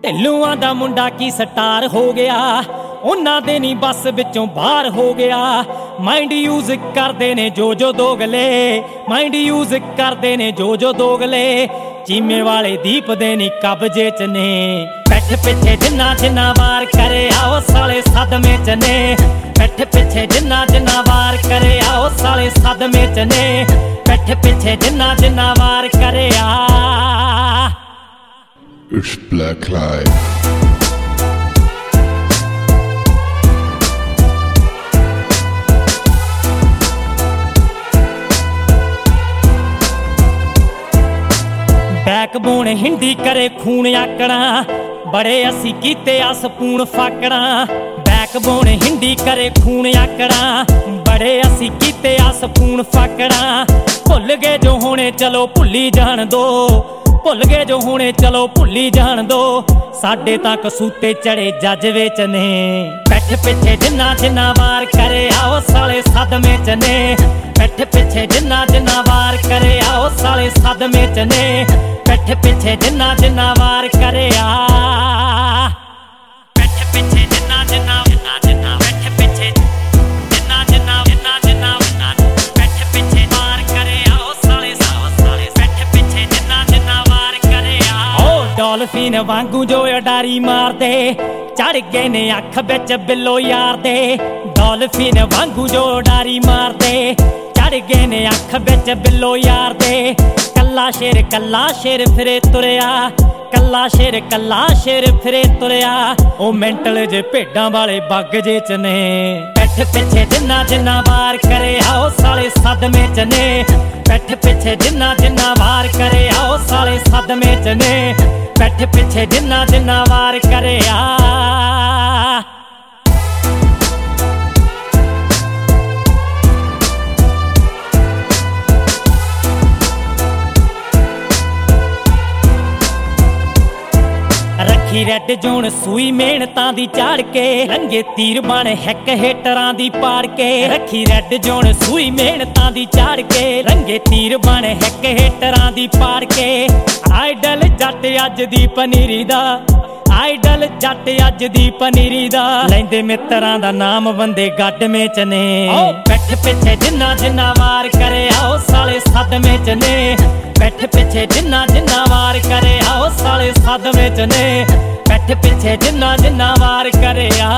ਢਿੱਲੂਆਂ ਦਾ ਮੁੰਡਾ ਕੀ ਸਟਾਰ ਹੋ ਗਿਆ, ਉਹਨਾਂ ਦੇ ਨਹੀਂ ਬੱਸ ਵਿੱਚੋਂ ਬਾਹਰ ਹੋ ਗਿਆ। ਮਾਈਂਡ ਯੂਜ਼ ਕਰਦੇ ਨੇ ਜੋ ਦੋਗਲੇ, ਮਾਈਂਡ ਯੂਜ਼ ਕਰਦੇ ਨੇ ਜੋ ਦੋਗਲੇ। ਚੀਮੇ ਵਾਲੇ ਦੀਪ ਦੇ ਨਹੀਂ ਕਬਜੇ ਚ ਨੇ, ਪਿੱਠ ਪਿੱਛੇ ਜਿੰਨਾ ਵਾਰ ਕਰੇ ਆਓ ਸਾਲੇ ਸਦਮੇ ਚ ਨੇ। ਪਿੱਠ ਪਿੱਛੇ ਜਿੰਨਾ ਵਾਰ ਕਰੇ ਆਓ ਸਾਲੇ ਸਦਮੇ ਚ ਨੇ। ਪਿੱਠ ਪਿੱਛੇ ਜਿੰਨਾ ਵਾਰ ਕਰੇ ਆ। It's Black Live. Backbone Hindi ਕਰੇ ਖੂਨ ਆਕੜਾਂ, ਬੜੇ ਅਸੀਂ ਕੀਤੇ ਆ ਸਪੂਨ ਫਾਕੜਾਂ। ਬੈਕਬੋਨ ਹਿੰਦੀ ਕਰੇ ਖੂਨ ਆਕੜਾਂ, ਬੜੇ ਅਸੀਂ ਕੀਤੇ ਆ ਸਪੂਨ ਫਾਕੜਾਂ। ਭੁੱਲ ਗਏ ਜੋ ਹੋਣੇ ਚਲੋ ਭੁੱਲੀ ਜਾਣ ਦੋ, ਭੁੱਲ ਗਏ ਜੋ ਹੋਣੇ ਚਲੋ ਭੁੱਲੀ ਜਾਣ ਦੋ। ਸਾਡੇ ਤਾਂ ਕਸੂਤੇ ਚੜੇ ਜਜ਼ਬੇ ਚ ਨੇ, ਪਿੱਠ ਪਿੱਛੇ ਜਿੰਨਾ ਵਾਰ ਕਰੇ ਆਓ ਸਾਲੇ ਸਦਮੇ ਚ ਨੇ। ਪਿੱਠ ਪਿੱਛੇ ਜਿੰਨਾ ਵਾਰ ਕਰੇ ਆਓ ਸਾਲੇ ਸਦਮੇ ਚ ਨੇ। ਪਿੱਠ ਪਿੱਛੇ ਜਿੰਨਾ ਵਾਰ ਕਰੇ ਆ। ਪਿੱਠ ਪਿੱਛੇ ਜਿੰਨਾ ਪਿੱਠ ਪਿੱਛੇ ਜਿੰਨਾ ਪਿੱਠ ਪਿੱਛੇ ਵਾਰ ਕਰੇ ਆਓ ਸਾਲੇ ਪਿੱਠ ਪਿੱਛੇ ਜਿੰਨਾ ਵਾਰ ਕਰੇ ਆ। ਓ ਡੋਲਫਿਨ ਵਾਂਗੂ ਜੋ ਉਡਾਰੀ ਮਾਰਦੇ, ਚੜ ਗਏ ਨੇ ਅੱਖ ਵਿੱਚ ਬਿੱਲੋ ਯਾਰ ਦੇ। ਡੋਲਫਿਨ ਵਾਂਗੂ ਜੋ ਉਡਾਰੀ ਮਾਰਦੇ, ਚੜ ਗਏ ਨੇ ਅੱਖ ਵਿੱਚ ਬਿੱਲੋ ਯਾਰ ਦੇ। ਕੱਲਾ ਸ਼ੇਰ ਫਿਰੇ ਤੁਰਿਆ, ਕੱਲਾ ਸ਼ੇਰ ਫਿਰੇ ਤੁਰਿਆ। ਉਹ ਮੈਂਟਲ ਜੇ ਭੇਡਾਂ ਵਾਲੇ ਬੱਗ ਜੇ ਚ ਨੇ। ਪਿੱਠ ਪਿੱਛੇ ਜਿੰਨਾ ਵਾਰ ਕਰੇ ਆਓ ਸਾਲੇ ਸਦਮੇ ਚ ਨੇ। ਪਿੱਠ ਪਿੱਛੇ ਜਿੰਨਾ ਵਾਰ ਕਰੇ ਆਓ ਸਾਲੇ ਸਦਮੇ ਚ ਨੇ। ਪਿੱਠ ਪਿੱਛੇ ਜਿੰਨਾ ਵਾਰ ਕਰੇ ਆ। ਰੱਖੀ ਰੈੱਡ ਜੋਨ ਸੂਈ ਮਿਹਨਤਾਂ ਦੀ ਝਾੜ ਕੇ, ਲੰਗੇ ਤੀਰ ਬਣ ਹਿੱਕ ਹੇਟਰਾਂ ਦੀ ਪਾੜ ਕੇ। ਰੱਖੀ ਰੈੱਡ ਜੋਨ ਸੂਈ ਮਿਹਨਤਾਂ ਦੀ ਝਾੜ ਕੇ, ਲੰਗੇ ਤੀਰ ਬਣ ਹਿੱਕ ਹੇਟਰਾਂ ਦੀ ਪਾੜ ਕੇ। ਆਈਡਲ ਜੱਟ ਅੱਜ ਦੀ ਪਨੀਰੀ ਦਾ, ਆਈਡਲ ਜੱਟ ਅੱਜ ਦੀ ਪਨੀਰੀ ਦਾ। ਲੈਂਦੇ ਮਿੱਤਰਾਂ ਦਾ ਨਾਮ ਬੰਦੇ ਗੱਡਵੇਂ ਚ ਨੇ। ਪਿੱਠ ਪਿੱਛੇ ਜਿੰਨਾ ਵਾਰ ਕਰੇ ਆਓ ਸਾਲੇ ਸਦਮੇ ਚ ਨੇ। ਪਿੱਠ ਪਿੱਛੇ ਜਿੰਨਾ ਵਾਰ ਕਰੇ ਆਓ ਸਾਲੇ ਸਦਮੇ ਚ ਨੇ। ਪਿੱਠ ਪਿੱਛੇ ਜਿੰਨਾ ਵਾਰ ਕਰੇ ਆ।